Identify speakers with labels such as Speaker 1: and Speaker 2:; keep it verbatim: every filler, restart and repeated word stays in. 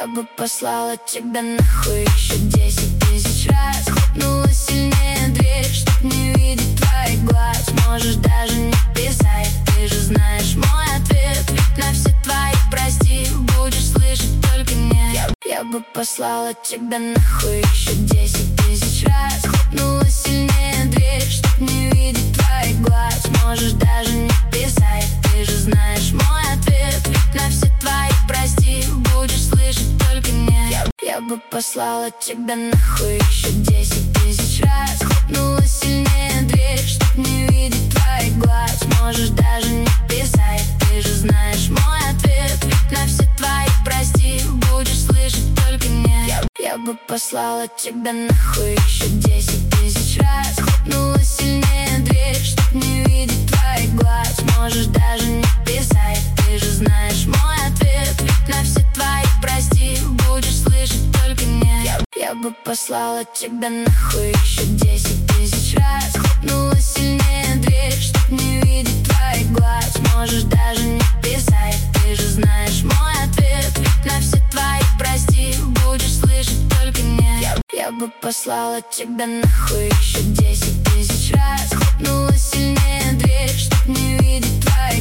Speaker 1: Я бы послала тебя нахуй еще десять тысяч раз. Хлопнула сильнее дверь, чтоб не видеть твоих глаз. Можешь даже не писать, ты же знаешь мой ответ. Ведь на все твои прости будешь слышать только нет. Я, я бы послала тебя нахуй еще десять тысяч раз. Хлопнула сильнее дверь, чтоб не видеть твоих глаз. Можешь даже не писать, ты же знаешь мой ответ. Ведь на все твои прости будешь слышать только нет. Я, я бы послала тебя нахуй еще десять тысяч раз. Хлопнула сильнее дверь, чтоб не видеть твоих глаз. Можешь даже не писать, ты же знаешь мой ответ. Ведь на все твои прости будешь слышать только нет. Я, я бы послала тебя нахуй еще десять тысяч раз. Хлопнула сильнее дверь, чтоб не видеть твоих глаз. Можешь даже не писать, ты же знаешь мой ответ. Ведь на все твои прости будешь слышать только нет. Я, я бы послала тебя нахуй еще десять тысяч раз. Хлопнула сильнее дверь, чтоб не видеть твоих глаз. Можешь даже не писать, ты же знаешь мой ответ. Ведь на все твои прости будешь слышать только нет. Я, я бы послала тебя нахуй еще десять тысяч раз. Хлопнула сильнее дверь, чтоб не видеть твоих